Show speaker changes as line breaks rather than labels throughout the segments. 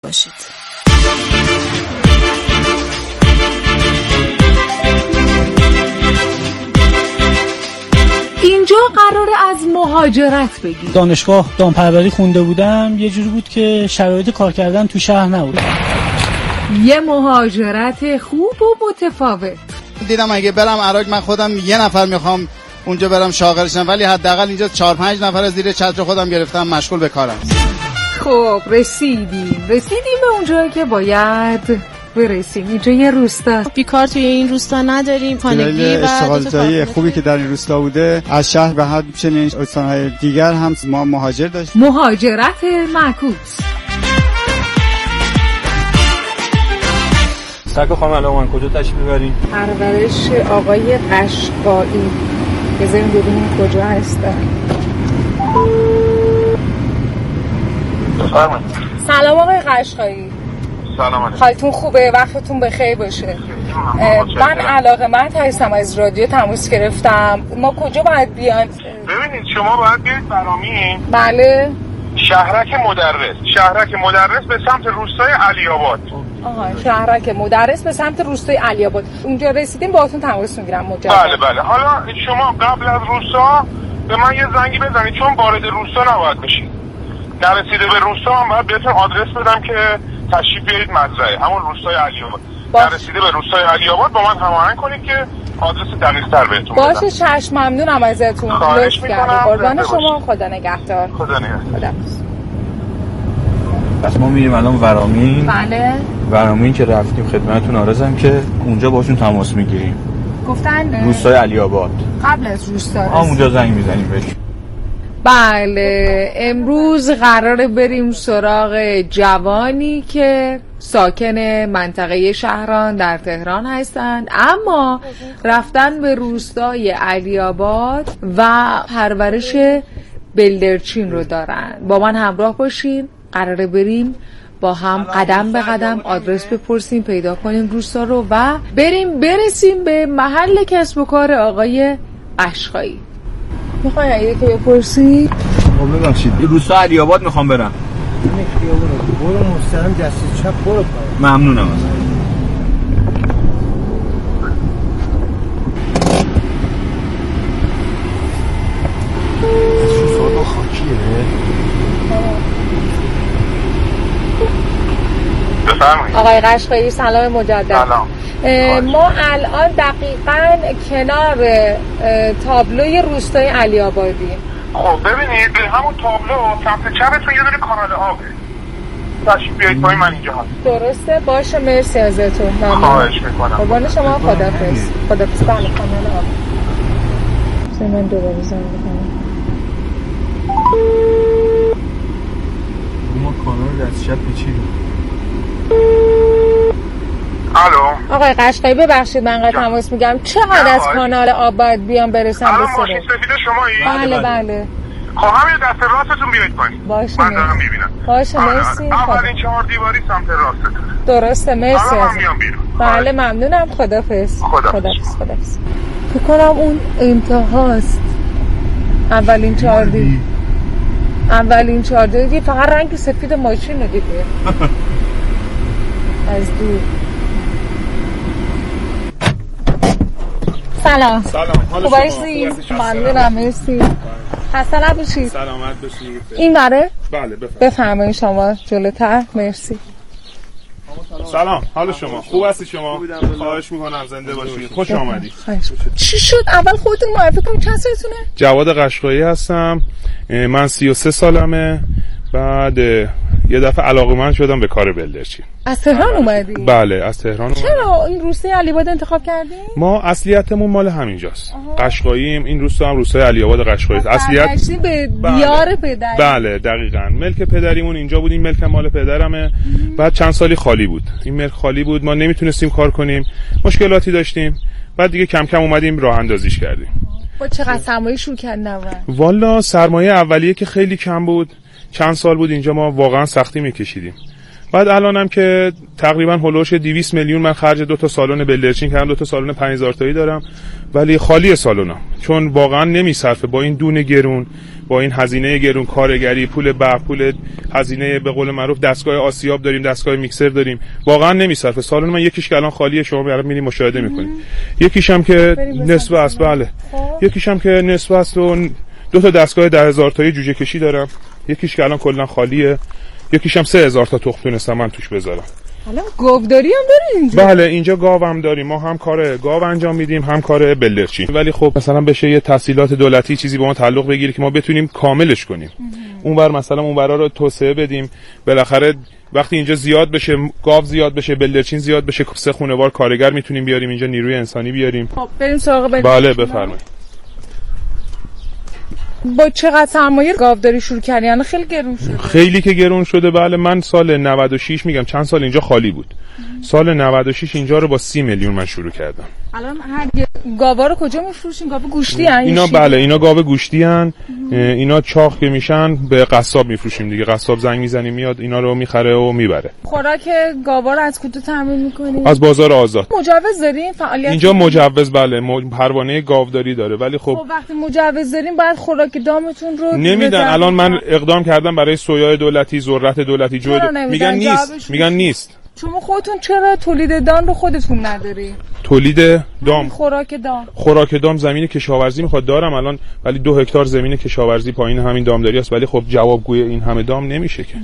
باشید. اینجا قراره از مهاجرت بگیم.
دانشگاه دامپروری خونده بودم، یه جوری بود که شرایط کار کردن تو شهر نبود.
یه مهاجرت خوب و متفاوت.
دیدم اگه برم عراق من خودم یه نفر میخوام اونجا برم شاغلشم، ولی حداقل اینجا 4-5 نفر از زیر چتر خودم گرفتم مشغول به کارم.
خب رسیدیم به اونجایی که باید برسیم. اینجا یه روستا،
بیکار توی این روستا نداریم، خانگی و
اشتغالزایی خوبی که در این روستا بوده. از شهر به حد چنین استان‌های دیگر هم ما مهاجر داشتیم.
مهاجرت معکوس.
سرکار خانم الان کجا تشریف می‌برین؟
پرورش آقای قشقایی. بذاریم ببینیم کجا هستن. سلام آقای قشقایی.
سلام علیکم.
حالتون خوبه؟ وقتتون بخیر باشه. من علاقه‌مند هستم، از رادیو تماس گرفتم. ما کجا باید بیان؟
ببینید شما باید برید برامین.
بله.
شهرک مدرس به سمت روستای علی‌آباد.
شهرک مدرس به سمت روستای علی‌آباد. اونجا رسیدیم باهاتون تماس میگیرم مجدد.
بله. حالا شما قبل از روستا به من یه زنگی بزنید، چون وارد روستا نباید بشید. نرسیده به روستا هم باید بهتون آدرس بدم که تشریف بیارید مزرعه، همون روستای علی‌آباد. نرسیده به روستای علی‌آباد با من هماهنگ کنید که آدرس دقیق‌تر بهتون بدم.
باشه چشم، ممنونم ازتون.
لطف کردید.
قربان شما. خدا نگهدار.
خدا نگهدار.
پس ما میریم الان ورامین.
بله.
ورامین که رفتیم خدمتتون عرضم که اونجا باشون تماس میگیریم.
گفتن
روستای علی‌آباد.
قبل از روستا
اونجا زنگ میزنیم بهش.
بله، امروز قراره بریم سراغ جوانی که ساکن منطقه شهران در تهران هستند، اما رفتن به روستای علی‌آباد و پرورش بلدرچین رو دارن. با من همراه باشین، قراره بریم با هم قدم به قدم آدرس بپرسیم، پیدا کنیم روستا رو و برسیم به محل کسب و کار آقای قشقایی. میخوایی اگه که بپرسی؟
ببخشید این روستا علی‌آباد میخوام برم.
این خیابون برو مستقیم دست چپ برو.
ممنونم از
سودا خاکیه.
بفرمایید.
آقای قشقایی سلام مجدد.
سلام.
ما الان دقیقاً کنار تابلوی روستای علی‌آبادی.
خب ببینید به همون تابلو سمت چپتون یه دونه کانال آبه. تشریف بیایید پای من اینجا هست.
درسته؟ باشه مرسی ازتون. ممنون.
خواهش میکنم.
قربان شما. خداحافظ. بله کانال آب. من دوباره زنگ بزنم.
ما کانال دست چپ پیچیدیم.
الو
آقای قشقایی ببخشید من قطع تماس میگم، چقدر از کانال آب باید بیام برسم به
الان ماشین سفید شمایی؟
بله.
خب همین دست راستتون بیایید پایین.
باشه
من دارم میبینم.
باشه مرسی.
اولین 4 دیواری سمت راستتون.
درسته مرسی.
الان من میام بیرون.
بله ممنونم. خداحافظ.
خداحافظ.
فکر کنم اون انتهاست. اولین 4 دیواری فقط رنگ سفید ماشین رو دیگه. از دور. سلام. خوب هستید؟ ممنونم مرسی. خسته نباشید.
سلامت باشید.
این بره؟
بله
بفرمایید شما جلوتر. مرسی.
سلام، حال شما خوب هستی شما؟ خواهش میکنم زنده باشید. خوش آمدید.
چی شد؟ اول خودتون معرفی کنید. چند سالتونه؟
جواد قشقایی هستم. من 33 سالمه. بعد یه دفعه علاقه‌مند شدم به کار بلدرچین.
از تهران اومدی؟
بله از تهران اومدم.
چرا این روستای علی‌آباد انتخاب کردی؟
ما اصلیتمون مال همینجاست. قشقاییم. این روستا هم روستای علی‌آباد قشقایی. اصلیت
به دیار پدری.
بله دقیقاً. ملک پدریمون اینجا بود. این ملک مال پدرمه. بعد چند سالی خالی بود. این ملک خالی بود. ما نمیتونستیم کار کنیم. مشکلاتی داشتیم. بعد دیگه کم کم اومدیم راه اندازیش کردیم.
با چقدر سرمایه شروع کردن؟
والا سرمایه اولیه که خیلی کم بود. چند سال بود اینجا ما واقعا سختی میکشیدیم. بعد الانم که تقریبا هولوش 200 میلیون من خرج 2 تا سالن بلدرچین کردم، 2 تا سالن 5000 تایی دارم، ولی خالی سالونا، چون واقعا نمیصرفه با این دونه گرون، با این هزینه گرون، کارگری، پول برق، پول هزینه به قول معروف دستگاه آسیاب داریم، دستگاه میکسر داریم، واقعا نمیصرفه. سالن من یکیش که الان خالیه، شما برام میرید مشاهده میکنید، یکیش هم که نصف است، بله یکیش هم که نصف است و 2 تا دستگاه 10000 تایی جوجه کشی دارم، یکیش که الان کلا خالیه، یکیش هم 3000 تا تخم تونستم من توش بذارم.
حالا گاوداری هم دارین اینجا؟
بله اینجا گاو هم داریم، ما هم کار گاو انجام میدیم هم کار بلدرچین، ولی خب مثلا بشه یه تسهیلات دولتی چیزی به ما تعلق بگیره که ما بتونیم کاملش کنیم، اونور مثلا اونورا رو توسعه بدیم، بالاخره وقتی اینجا زیاد بشه، گاو زیاد بشه، بلدرچین زیاد بشه، 3 خانوار کارگر میتونیم بیاریم اینجا، نیروی انسانی بیاریم.
خب بریم سراغ
بله بفرمایید.
با چقدر سرمایه گاوداری شروع کردی؟ یعنی خیلی گرون شده.
خیلی که گرون شده. بله من سال 96 میگم چند سال اینجا خالی بود. سال 96 اینجا رو با 30 میلیون من شروع کردم.
الان هر گاوا رو کجا میفروشین؟ گاو گوشتی ان
اینا؟ بله اینا گاو گوشتی ان. اینا چاق که میشن به قصاب میفروشیم دیگه. قصاب زنگ میزنیم میاد اینا رو میخره و میبره.
خوراک گاوا رو از کجا تامین میکنید؟
از بازار آزاد.
مجوز دارین فعالیت؟
اینجا مجوز بله پروانه گاوداری داره، ولی خب
وقتی مجوز دارین باید خوراک دامتون رو
نمیدن. الان من اقدام کردم برای سویا دولتی، ذرت دولتی، میگن نیست.
شما خودتون چرا تولید دام رو خودتون نداری؟
تولید دام،
خوراک
دام زمین کشاورزی میخواد دارم الان، ولی 2 هکتار زمین کشاورزی پایین همین دامداری است، ولی خب جوابگوی این همه دام نمیشه که.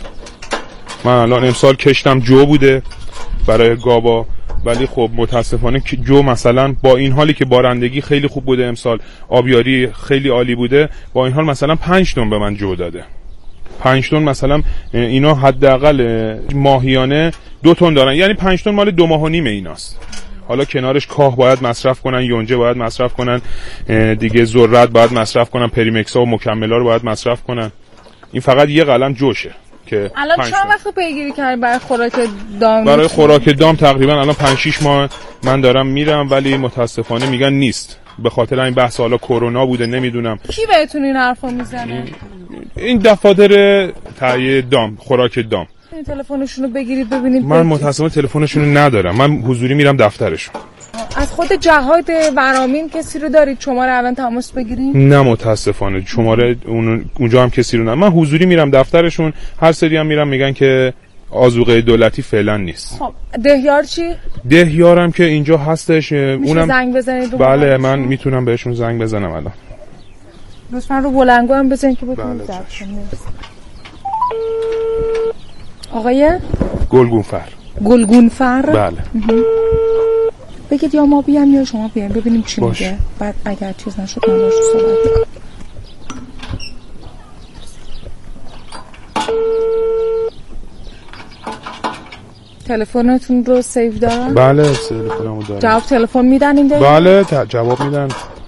من الان امسال کشتم جو بوده برای گاوا، ولی خب متاسفانه جو مثلا با این حالی که بارندگی خیلی خوب بوده امسال، آبیاری خیلی عالی بوده، با این حال مثلا 5 تن به من جو داده. 5 تن مثلا اینا حداقل ماهیانه 2 تن دارن، یعنی 5 تن مال 2 ماه و نیم ایناست. حالا کنارش کاه باید مصرف کنن، یونجه باید مصرف کنن، دیگه ذرت باید مصرف کنن، پریمکسا و مکملا رو باید مصرف کنن. این فقط یه قلم جوشه که
الان چند وقت پیگیری کردی برای خوراک دام؟
برای خوراک دام تقریبا الان 5-6 ماه من دارم میرم، ولی متاسفانه میگن نیست، به خاطر این بحث حالا کرونا بوده نمیدونم.
کی بهتون این حرفو میزنه؟
این دفاتر تهیه دام، خوراک دام.
این تلفنشون رو بگیرید ببینید.
من متاسفانه تلفنشون رو ندارم، من حضوری میرم دفترشون.
از خود جهاد ورامین کسی رو دارید شماره الان تماس بگیرید؟
نه متاسفانه شماره اونجا هم کسی رو ندارم. من حضوری میرم دفترشون، هر سری هم میرم میگن که آذوقه دولتی فعلا نیست.
خب دهیار چی؟
دهیارم که اینجا هستش،
اونم زنگ بزنید.
بله من میتونم بهشون زنگ بزنم الان.
لطفاً رو بلندگو هم بزنید که بتونید ضبط کنید. آقای گلگونفر
بله.
بگید یا ما بیام یا شما بیایم ببینیم چی میگه، بعد اگر چیز نشد من باهاش صحبت کنم. تلفنتون رو سیو دارم؟
بله تلفنمو دارم.
جواب تلفن میدن این دیگه؟
بله جواب میدن.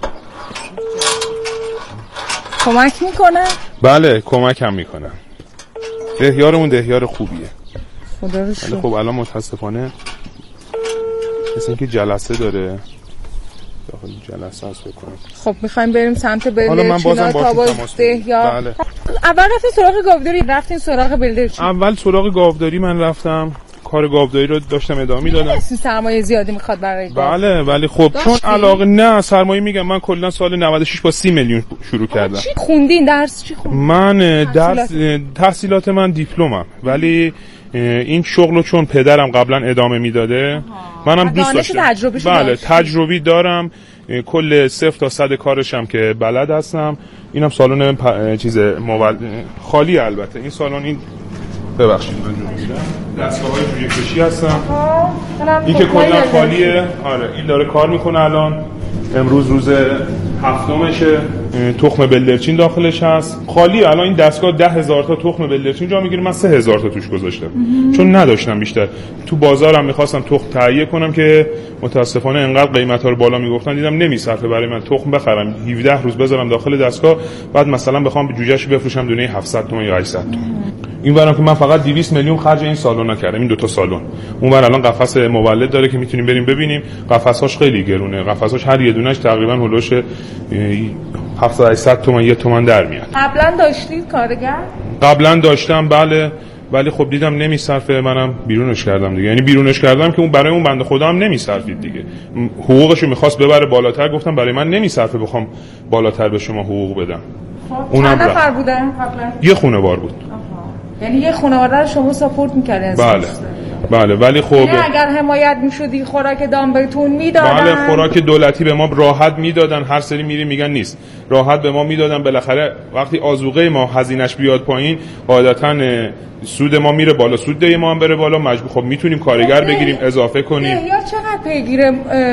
کمک میکنن؟
بله کمک هم میکنن. دهیارمون دهیار خوبیه.
خدا رو شکر.
خب الان متاسفانه مثل اینکه جلسه داره، داخل جلسه هست بکنم.
خب میخوایم بریم سمت بلدرچین.
حالا من بازم با
دهیار.
بله.
اول رفتین سراغ گاوداری، رفتین سراغ بلدرچین؟
اول سراغ گاوداری من رفتم، کار گاوداری رو داشتم ادامه میدادم.
سرمایه زیادی میخواد برای گاو.
بله ولی خب چون علاقه نه سرمایه میگم من کلا سال 96 با 30 میلیون شروع کردم.
چی خوندین؟ درس چی خوندین؟
من تحصیلات من دیپلمم، ولی این شغلو چون پدرم قبلا ادامه میداده منم دوست داشتم. بله تجربی دارم، کل 0 تا 100 کارشم که بلد هستم. اینم سالن خالی، البته این سالن این ببخشید من جوری میدم دستگاه‌های جوجه کشی هستم. این که کلا خالیه. آره این داره کار میکنه الان. امروز روز 7مشه. تخم بلدرچین داخلش هست. خالیه الان این دستگاه 10,000 تا تخم بلدرچین جا میگیره. من 3,000 تا توش گذاشتم چون نداشتم بیشتر. تو بازارم میخواستم تخم تهیه کنم که متاسفانه انقدر قیمتا رو بالا میگفتن دیدم نمیصرفه برای من تخم بخرم 17 روز بذارم داخل دستگاه، بعد مثلا بخوام جوجهشو بفروشم دونه 700 تومان یا 800 تومان. این برام که من فقط 200 میلیون خرج این سالن کردم، این 2 تا سالن. اونور الان قفس مولد داره که میتونیم بریم ببینیم. قفس‌هاش خیلی گرونه، قفس‌هاش هر یه دونهش تقریبا هولوش 700 تومان 1 تومان در میاد.
قبلا داشتید کارگر؟
قبلا داشتم بله.
ولی خب دیدم نمیصرفه، منم بیرونش کردم دیگه. یعنی بیرونش کردم که اون برای اون بنده خدا هم نمیصرفید دیگه. حقوقشو می‌خواست ببره بالاتر، گفتم برای من نمیصرفه بخوام بالاتر به شما حقوق بدم.
اونم چند نفر بودن قبلا؟
یه خانوار بود.
یعنی یه خانواده رو شما ساپورت می‌کردین؟
بله ولی خب
یعنی اگر حمایت می‌شدی خوراک دام بهتون میدادن؟
بله خوراک دولتی به ما راحت میدادن، هر سری میریم میگن نیست، راحت به ما میدادن. بالاخره وقتی آذوقه ما هزینه‌اش بیاد پایین قاعدتاً سود ما میره بالا، سود ده ما هم بره بالا، مجبور خب میتونیم کارگر بگیریم اضافه کنیم.
یا چقدر پیگیر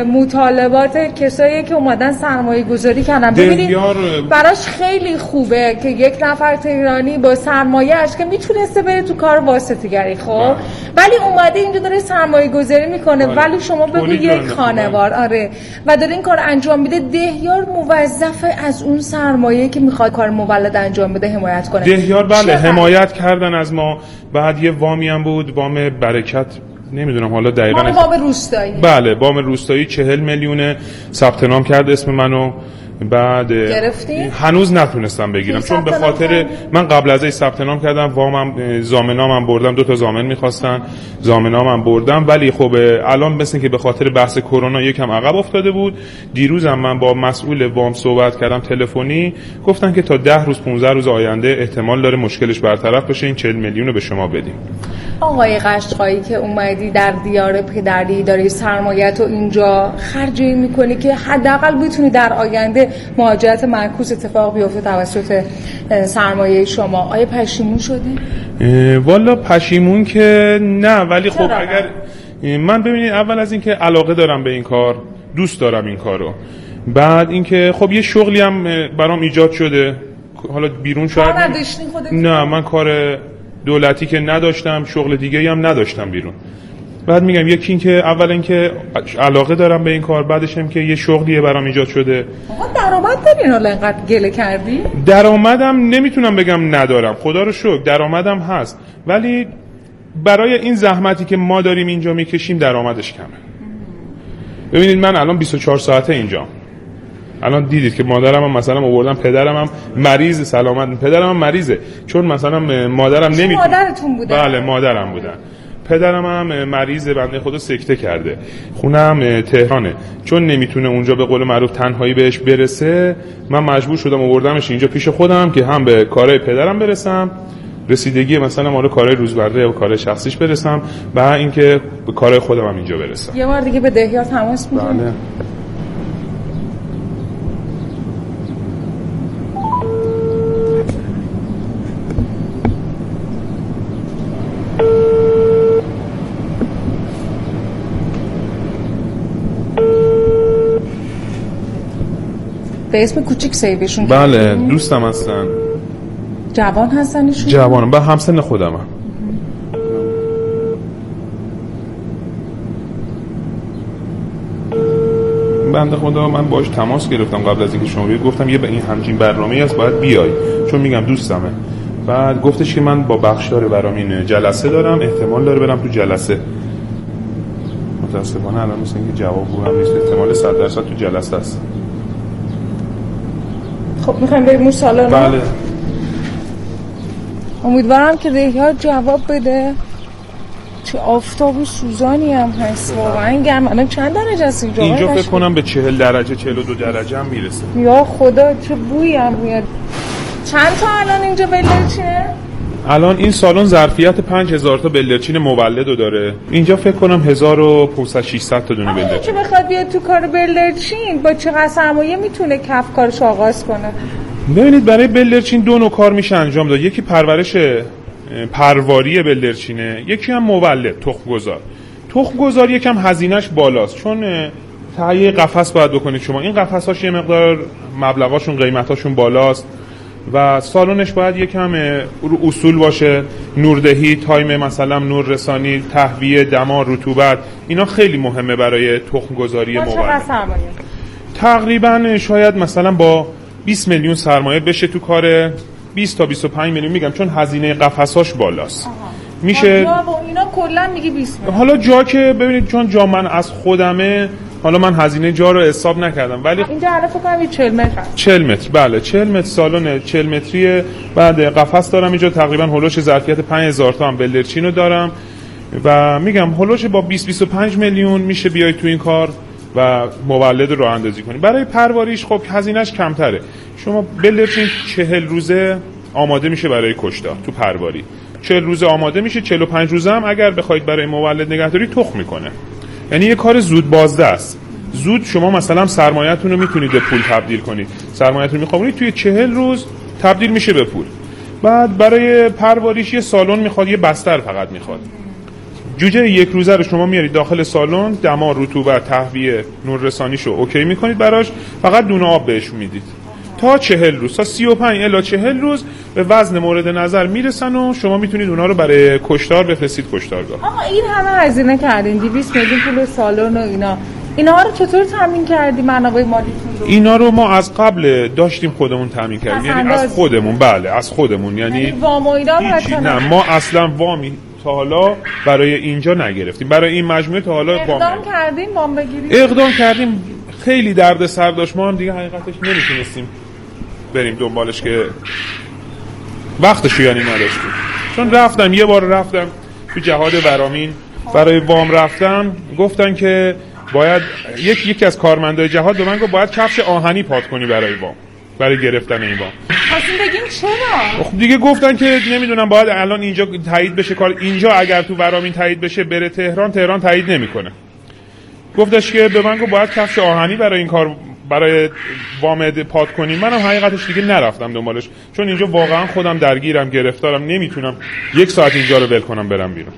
مطالبات کسایی که اومدن سرمایه گذاری کردن؟ ببینید براش خیلی خوبه که یک نفر تهرانی با سرمایه‌اش که میتونسته بره تو کار واسطه‌گری خب ولی اومده اینجا داره سرمایه گذاری میکنه ولی شما بگو یک خانوار آره و داره این کار انجام میده. دهیار موظف از اون سرمایه که میخواد کار مولد انجام بده حمایت کنه.
دهیار بله حمایت کردن از ما. بعد یه وامی هم بود، وام برکت، نمیدونم حالا دقیقاً
وام روستایی.
بله وام روستایی 40 میلیون ثبت نام کرد اسم منو. بعد
گرفتی؟
هنوز نتونستم بگیرم چون به خاطر من قبل از این ثبت نام کردم، وامم ضامنامم بردم، 2 تا ضامن می‌خواستن، ضامنامم بردم ولی خب الان مثل که به خاطر بحث کرونا یکم عقب افتاده بود. دیروزم من با مسئول وام صحبت کردم تلفنی، گفتن که تا 10 روز 15 روز آینده احتمال داره مشکلش برطرف بشه، این 40 میلیون رو به شما بدیم.
آقای قشقایی که اومدی در دیار پدری داری سرمایه‌تو اینجا خرجی می‌کنی که حداقل بتونی در آینده مهاجرت معکوس اتفاق بیفته توسط سرمایه شما. آیا پشیمون شدی؟
والا پشیمون که نه، ولی خب اگر من ببینید اول از اینکه علاقه دارم به این کار، دوست دارم این کارو. بعد اینکه خب یه شغلی هم برام ایجاد شده، حالا بیرون شاید نه من کار دولتی که نداشتم، شغل دیگه‌ای هم نداشتم بیرون. بعد میگم یکی این که اول اینکه علاقه دارم به این کار، بعدش هم که یه شغلیه برام ایجاد شده.
آقا درآمد دارین حالا انقدر گله کردی؟
درآمدم نمیتونم بگم ندارم، خدا رو شکر درآمدم هست، ولی برای این زحمتی که ما داریم اینجا میکشیم درآمدش کمه. ببینید من الان 24 ساعته اینجام. الان دیدید که مادرم هم مثلا آوردم، پدرم هم مریض سلامت، پدرم هم مریضه چون مثلا مادرم نمیتونه.
مادرتون بوده؟
بله مادرم بودن. پدرم هم مریضه، بنده خدا سکته کرده، خونم تهرانه، چون نمیتونه اونجا به قول معروف تنهایی بهش برسه من مجبور شدم آوردمش اینجا پیش خودم که هم به کارهای پدرم برسم، رسیدگی مثلا مال کارهای روزمره و کارهای شخصیش برسم و اینکه به کارهای خودم هم اینجا برسم.
یه بار دیگه به دهیار تماس میگیرم.
بله.
به اسم کوچیک سیوشون؟
بله دوستم هستن.
جوان هستن ایشون؟
جوانم، به همسن خودمم. بنده خدا من باهاش تماس گرفتم قبل از اینکه شما بیاید، گفتم یه به این همچین برنامه‌ای هست باید بیای چون میگم دوستمه. بعد گفتش که من با بخشدار برامین جلسه دارم، احتمال داره برم تو جلسه. متاسفانه الان مثل اینکه جواب هم نیست، احتمال 100% تو جلسه است.
خب میخوایم بریم اون سالن؟
بله.
امیدوارم که دهیار جواب بده. چه آفتاب و سوزانی هم هست واقعا گرم. الان چند درجه است اینجا؟
اینجا فکر کنم به 40 درجه 42 درجه هم میرسه.
یا خدا چه بویی هم میاد. چند تا الان اینجا بلدرچینه؟
الان این سالن ظرفیت 5000 تا بلدرچین مولدو داره. اینجا فکر کنم 1500 600 تا دونه بلدرچین.
که بخواد بیاد تو کار بلدرچین با چقدر سرمایه میتونه کف کارش آغاز کنه؟
ببینید برای بلدرچین 2 نوع کار میشه انجام داد. یکی پرورش پرواری بلدرچینه، یکی هم مولد تخم گذار. تخم گذار یکم هزینه‌اش بالاست چون تهیه قفس باید بکنید شما. این قفس‌هاش یه مقدار مبلغاشون قیمتاشون بالاست و سالنش باید یکم رو اصول باشه، نوردهی، تایم مثلا نور رسانی، تهویه، دما، رطوبت، اینا خیلی مهمه برای تخم گذاری مولد. تقریبا شاید مثلا با 20 میلیون سرمایه بشه تو کار، 20 تا 25 میلیون میگم چون هزینه قفساش بالاست. میشه
اینا کلا میگی 20 میلیون.
حالا جا که ببینید چون جا من از خودمه حالا من هزینه جا رو حساب نکردم ولی
اینجا الان فکر کنم 40 متر هست.
40 متر بله 40 متر سالن 40 متریه. بعد قفس دارم اینجا تقریبا هولوش ظرفیت 5000 تا هم بلدرچینو دارم و میگم هولوش با 20-25 میلیون میشه بیاید تو این کار و مولد راه اندازی کنی. برای پرواریش خب هزینه‌اش کمتره. شما بلدرچین 40 روزه آماده میشه برای کشتار تو پرواری. 40 روزه آماده میشه، 45 روزه هم اگر بخواید برای مولد نگهداری تخم میکنه. یعنی یه کار زود بازدست. زود شما مثلا سرمایه‌تون رو میتونید به پول تبدیل کنید. سرمایه‌تون میخوابونید توی 40 روز تبدیل میشه به پول. بعد برای پرواریش یه سالن میخواد، یه بستر فقط میخواد. جوجه یک روزه رو شما میارید داخل سالن، دما، رطوبت، تهویه، نوررسانیشو اوکی میکنید براش، فقط دونه آب بهش میدید. تا 40 روز، تا 35 الی 40 روز به وزن مورد نظر میرسن و شما میتونید اونا رو برای کشتار بفرستید کشتارگاه.
آقا این همه هزینه کردین، 200 میلیون پول سالن و اینا رو چطور تامین کردی منابع مالیتون رو؟
اینا رو ما از قبل داشتیم خودمون تامین کردیم، یعنی از خودمون. بله از خودمون، یعنی
وام و اینا
نه ما اصلا وامی تا حالا برای اینجا نگرفتیم، برای این مجموعه تا حالا
اقدام کردیم وام بگیریم.
اقدام کردیم، خیلی درد سر داشت، ما هم دیگه حقیقتش نمیتونستیم بریم دنبالش که وقتش یعنی نداشتیم. چون یه بار رفتم تو جهاد ورامین برای وام رفتم، گفتن که باید یکی از کارمندای جهاد به من گفت باید کفش آهنی پات کنی برای وام، برای گرفتن این وام.
خواستیم بگیم چرا؟
خب دیگه گفتن که نمیدونم باید الان اینجا تایید بشه کار، اینجا اگر تو ورامین تایید بشه بره تهران تایید نمیکنه. گفتش که به من گفت باید کفش آهنی برای این کار، برای وام پات کنی. منم حقیقتش دیگه نرفتم دنبالش، چون اینجا واقعا خودم درگیرم، گرفتارم، نمیتونم 1 ساعت اینجا رو ول کنم برم بیرون.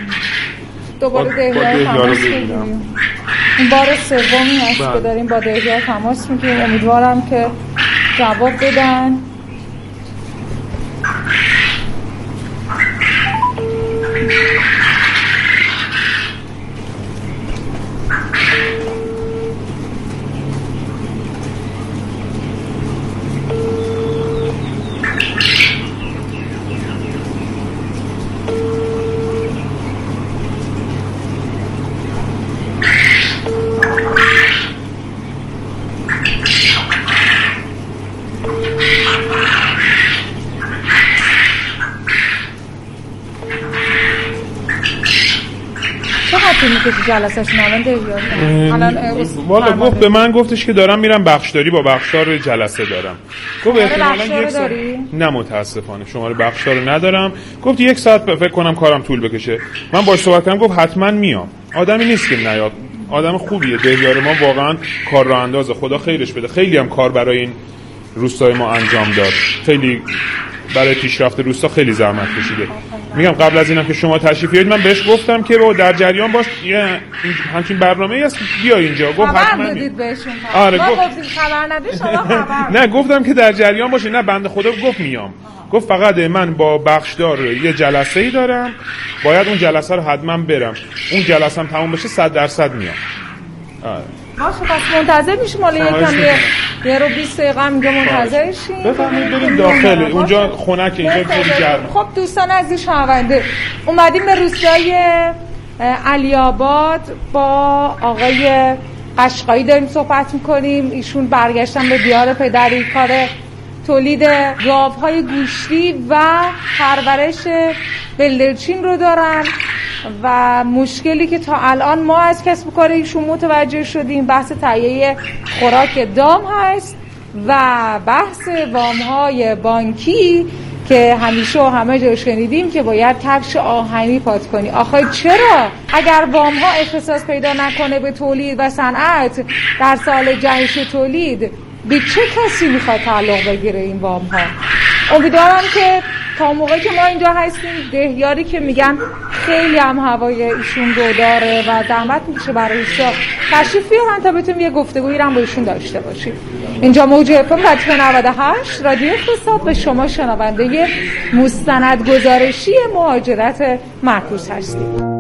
دوباره دهیار تماس میگیریم. این بار سومی هست که داریم با دهیار تماس میگیریم، امیدوارم که جواب بدن. که جلسه‌شون
والا گفت به من گفتش که دارم میرم بخشداری، با بخشدار جلسه دارم. گفت احتمالاً 1 ساعت. نه متاسفانه شماره بخشدار رو ندارم. گفت 1 ساعت فکر کنم کارم طول بکشه. من باهاش صحبت کردم، گفت حتما میام. آدمی نیست که نیاد، آدم خوبیه. دهیار ما واقعا کار راه انداز، خدا خیرش بده. خیلی هم کار برای این روستای ما انجام داد. خیلی برای پیشرفت روستا خیلی زحمت کشیده. میگم قبل از اینم که شما تشریف بیارید من بهش گفتم که با در جریان باش، یه همچین برنامه‌ای هست بیا اینجا. گفت حتما
بدید بهشون.
آره
ما گفتیم خبر ندید، شما خبر
نه گفتم که در جریان باشه. نه بنده خدا گفت میام. گفت فقط من با بخشدار یه جلسه‌ای دارم، باید اون جلسه رو حتما برم. اون جلسه هم تموم بشه 100% میام.
آره باشه پس منتظر میشیم. حالا یکم یه رو 20 دقیقه اینجا منتظر شیم.
بفرمایید بریم داخل. اونجا خنک، اینجا خیلی گرمه.
خب دوستان عزیز شنونده، اومدیم به روستای علی آباد با آقای قشقایی داریم صحبت میکنیم. ایشون برگشتن به دیار پدری، کار تولید گاوهای گوشتی و پرورش بلدرچین رو دارن و مشکلی که تا الان ما از کسب و کار ایشون متوجه شدیم بحث تهیه خوراک دام هست و بحث وام‌های بانکی که همیشه و همه جا شنیدیم که باید کفش آهنی پات کنی. آخه چرا اگر وام‌ها اختصاص پیدا نکنه به تولید و صنعت در سال جهش تولید، به چه کسی میخواد تعلق بگیره این وام‌ها؟ امیدوارم که تا موقعی که ما اینجا هستیم، دهیاری که میگن خیلی هم هوای ایشون رو داره و زحمت میشه برای ایشون، تشریف بیارن تا بتونیم یه گفتگویی هم با ایشون داشته باشیم. اینجا موج FM 98 رادیو اقتصاد به شما شنونده مستند گزارشی مهاجرت معکوس هستیم.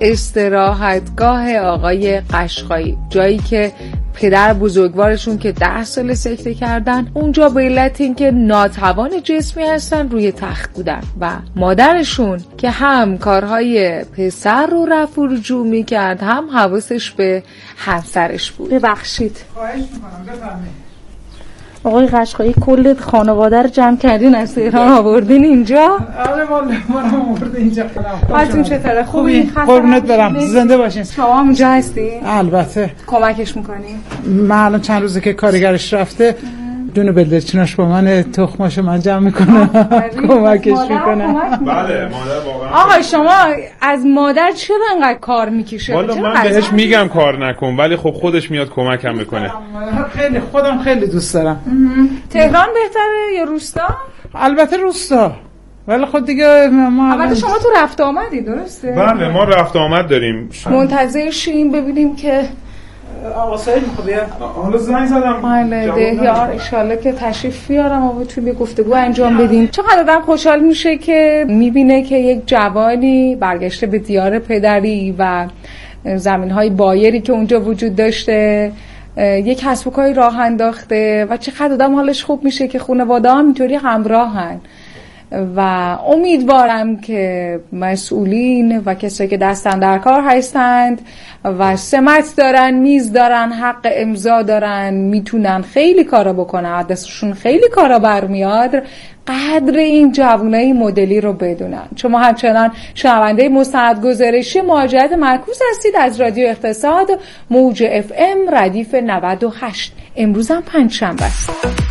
استراحتگاه آقای قشقایی، جایی که پدر بزرگوارشون که 10 سال سکته کردن اونجا به علت اینکه ناتوان جسمی هستن روی تخت بودن و مادرشون که هم کارهای پسر رو رفع و رجوع میکرد هم حواسش به همسرش بود.
ببخشید. خواهش میکنم بفرمایید. آقای قشقایی کل خانواده رو جمع کردین از تهران آوردین اینجا؟
آره والله من آوردین اینجا.
حالتون چطوره؟ خوبی؟
قربونت برم. زنده باشین.
شما اونجا هستی؟
البته.
کمکش میکنی؟
من الان چند روزه که کارگرش رفته دونه بلدرچیناش با من تخماشو من جمع میکنم کمکش میکنم.
بله مادر واقعا.
آقا شما از مادر چرا انقدر کار میکشه؟
والا من بهش میگم کار نکن ولی خب خودش میاد کمکم میکنه.
خیلی خودم خیلی دوست دارم.
تهران بهتره یا روستا؟
البته روستا. ولی خب دیگه ما
البته شما تو رفت آمدی درسته؟
بله ما رفت آمد داریم.
منتظر شیم ببینیم که
آقا سعید میخواد حالا زنگ زدم
بله دهیار انشالله که تشریف بیارم و توی به گفتگو انجام بدیم. چقدر آدم خوشحال میشه که میبینه که یک جوانی برگشته به دیار پدری و زمینهای بایری که اونجا وجود داشته یک کسب و کاری راه انداخته و چقدر آدم حالش خوب میشه که خانواده هم اینطوری همراهن و امیدوارم که مسئولین و کسایی که دستن در کار هستند و سمت دارن، میز دارن، حق امضا دارن، میتونن خیلی کارا بکنن، دستشون خیلی کارا برمیاد، قدر این جوانای مدلی رو بدونن. شما همچنان شنونده مستند گزارشی مهاجرت معکوس هستید از رادیو اقتصاد موج FM ردیف 98. امروز هم پنجشنبه است.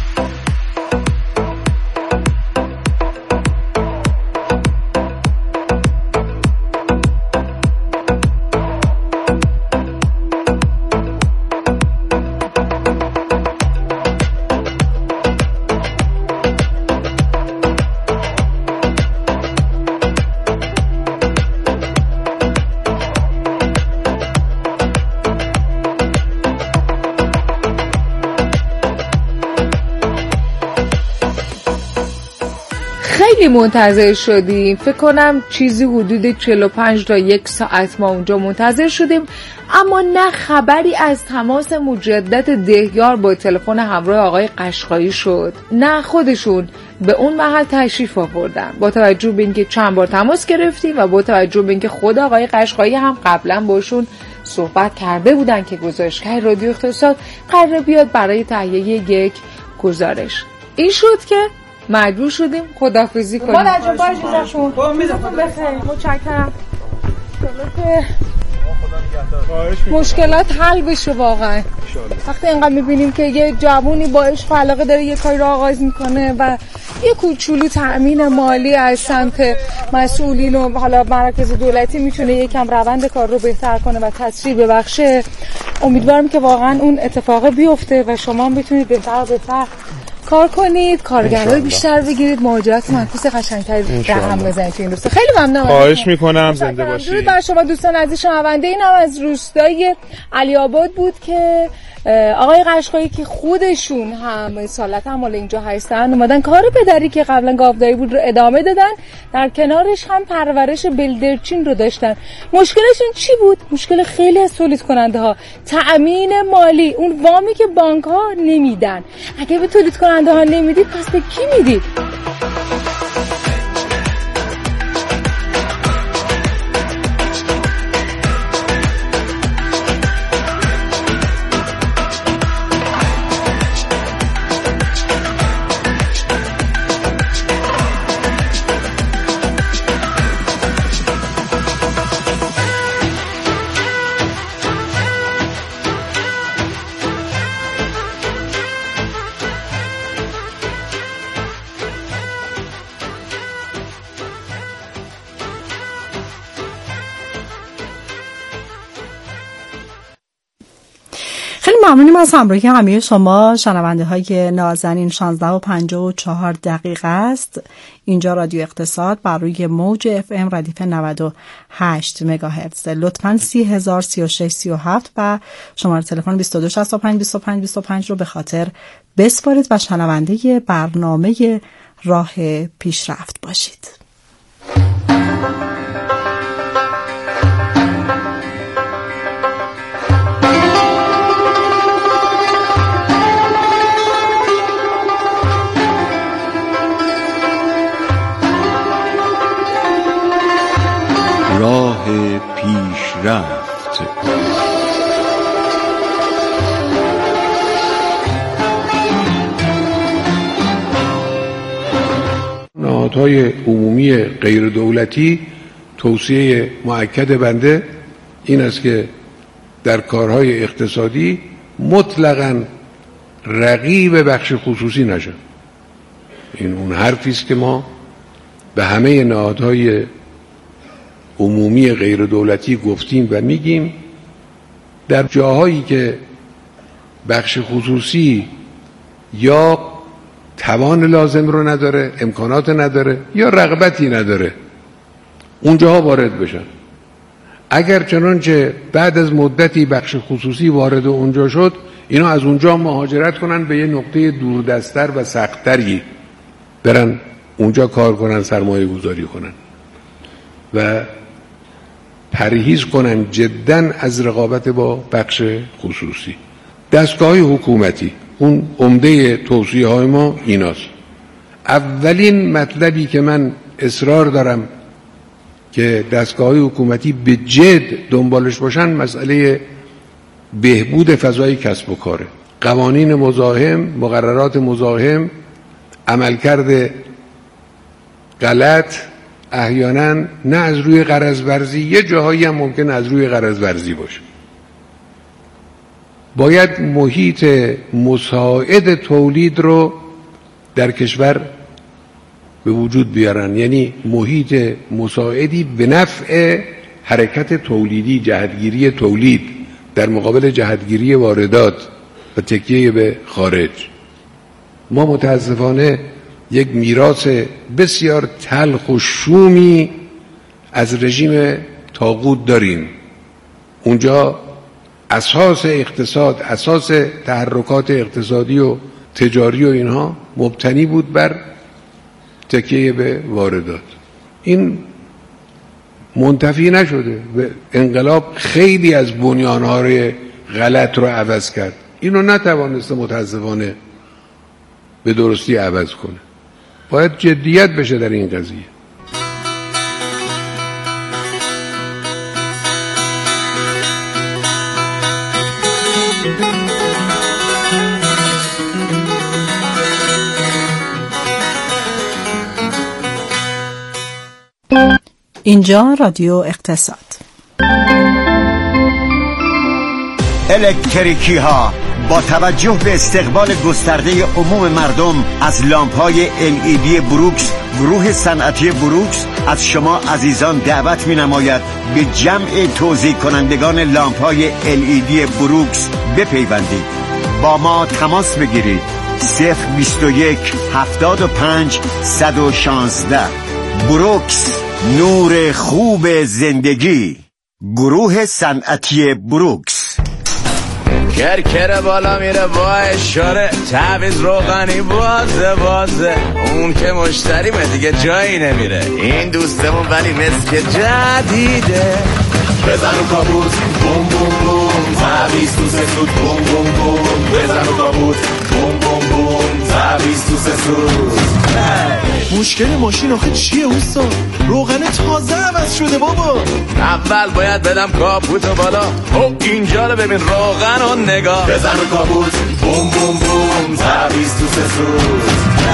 خیلی منتظر شدیم، فکر کنم چیزی حدود 45 تا 1 ساعت ما اونجا منتظر شدیم، اما نه خبری از تماس مجدد دهیار با تلفن همراه آقای قشقایی شد، نه خودشون به اون محل تشریف آوردن. با توجه به اینکه چند بار تماس گرفتیم و با توجه به اینکه خود آقای قشقایی هم قبلا باشون صحبت کرده بودن که گزارشگر رادیو اقتصاد قرار بیاد برای تهیه یک گزارش، این شد که مجبور شدیم خداحافظی کنیم.
مادر جان با اجازه‌تون روزتون بخیر. متشکرم.
مشکلات حل بشه واقعا. وقتی اینقدر میبینیم که یه جوونی با عشق و علاقه داره یه کاری رو آغاز میکنه و یه کوچولو تأمین مالی از سمت مسئولین و حالا مراکز دولتی میتونه یکم روند کار رو بهتر کنه و تسریع ببخشه، امیدوارم که واقعا اون اتفاق بیفته و شما هم بتونید بهتر و بهتر کار کنید، کارگرای بیشتر بگیرید، مهاجرت معکوس قشنگ‌تری رقم بزنید این روستا. خیلی ممنونم.
خواهش میکنم زنده باشید.
درود بر شما دوستان عزیز شنونده. این هم از روستای علی آباد بود که آقای قشقایی که خودشون هم اصالتا مال اینجا هستن اومدن کار پدری که قبلا گاوداری بود رو ادامه دادن، در کنارش هم پرورش بلدرچین رو داشتن. مشکلشون چی بود؟ مشکل خیلی از تولید کننده ها تأمین مالی، اون وامی که بانک ها نمیدن. اگه به تولید کننده ها نمیدید پس به کی میدید؟
ممنونیم از همراهی همه شما شنونده های نازنین. 16:54 است. اینجا رادیو اقتصاد بر روی موج FM ردیف 98 مگاهرتز. لطفاً 30103637 و شماره تلفن 22652525 رو به خاطر بسپارید و شنونده برنامه راه پیشرفت باشید.
پیشرفت.
نهادهای عمومی غیر دولتی توصیه مؤکد بنده این است که در کارهای اقتصادی مطلقاً رقیب بخش خصوصی نشن. این اون حرفی است که ما به همه نهادهای عمومی غیر دولتی گفتیم و میگیم. در جاهایی که بخش خصوصی یا توان لازم رو نداره، امکانات نداره یا رغبتی نداره، اونجاها وارد بشن. اگر چنانچه بعد از مدتی بخش خصوصی وارد اونجا شد، اینا از اونجا مهاجرت کنن به یه نقطه دوردستر و سخت‌تری، برن اونجا کار کنن، سرمایه گذاری کنن و پرهیز کنن جداً از رقابت با بخش خصوصی. دستگاه حکومتی، اون عمده توصیه های ما ایناست. اولین مطلبی که من اصرار دارم که دستگاه حکومتی به جد دنبالش باشن، مسئله بهبود فضای کسب و کاره. قوانین مزاحم، مقررات مزاحم، عملکرد غلط، احیانا نه از روی غرض ورزی، یه جاهایی هم ممکن از روی غرض ورزی باشه. باید محیط مساعد تولید رو در کشور به وجود بیارن، یعنی محیط مساعدی به نفع حرکت تولیدی، جهتگیری تولید در مقابل جهتگیری واردات و تکیه به خارج. ما متاسفانه یک میراث بسیار تلخ و شومی از رژیم طاغوت داریم. اونجا اساس اقتصاد، اساس تحرکات اقتصادی و تجاری و اینها مبتنی بود بر تکیه به واردات. این منتفی نشده. انقلاب خیلی از بنیان‌های غلط رو عوض کرد. اینو نتوانسته متاسفانه به درستی عوض کنه. باید جدیت بشه در این قضیه.
اینجا رادیو اقتصاد.
الکتریکی ها با توجه به استقبال گسترده عموم مردم از لامپ‌های LED بروکس، گروه صنعتی بروکس از شما عزیزان دعوت می‌نماید به جمع توزیع کنندگان لامپ‌های LED بروکس بپیوندید. با ما تماس بگیرید. 021 75 116. بروکس، نور خوب زندگی. گروه صنعتی بروکس.
کرکر بالا میره با اشاره، تعویض روغنی بازه اون که مشتریمه دیگه جایی نمیره. این دوستمون ولی مسک جدیده. بزن و کابوت بوم بوم بوم، تعویض تو سه سود بوم بوم بوم. بزن و کابوت بوم بوم بوم، تعویض تو سه سود.
مشکل ماشین آخه چیه اوستا؟ روغن تازه عوض شده بابا.
اول باید بدم کاپوتو بالا. او اینجا رو ببین، روغن و نگاه. بزن و کاپوت بوم بوم بوم، تعویض تو سه سوز.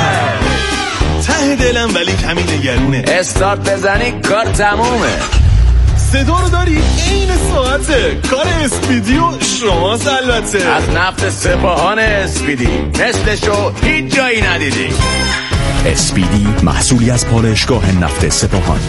ته دلم ولی کمی نگرونه.
استارت بزنی کار تمومه.
صدا رو داری؟ این ساعته. کار اسپیدی و شماست البته.
از نفت سپاهان اسپیدی، مثلشو هیچ جایی ندیدی.
اسپیدی، محصولی از پالایشگاه نفت سپاهان.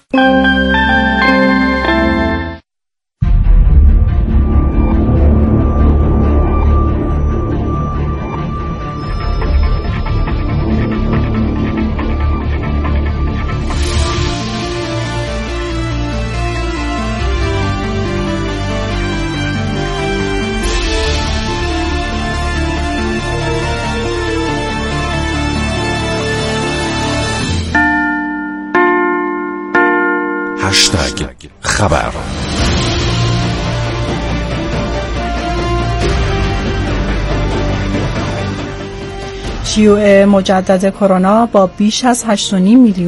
خبر.
شیوع مجدد کرونا با بیش از 8.5 میلیون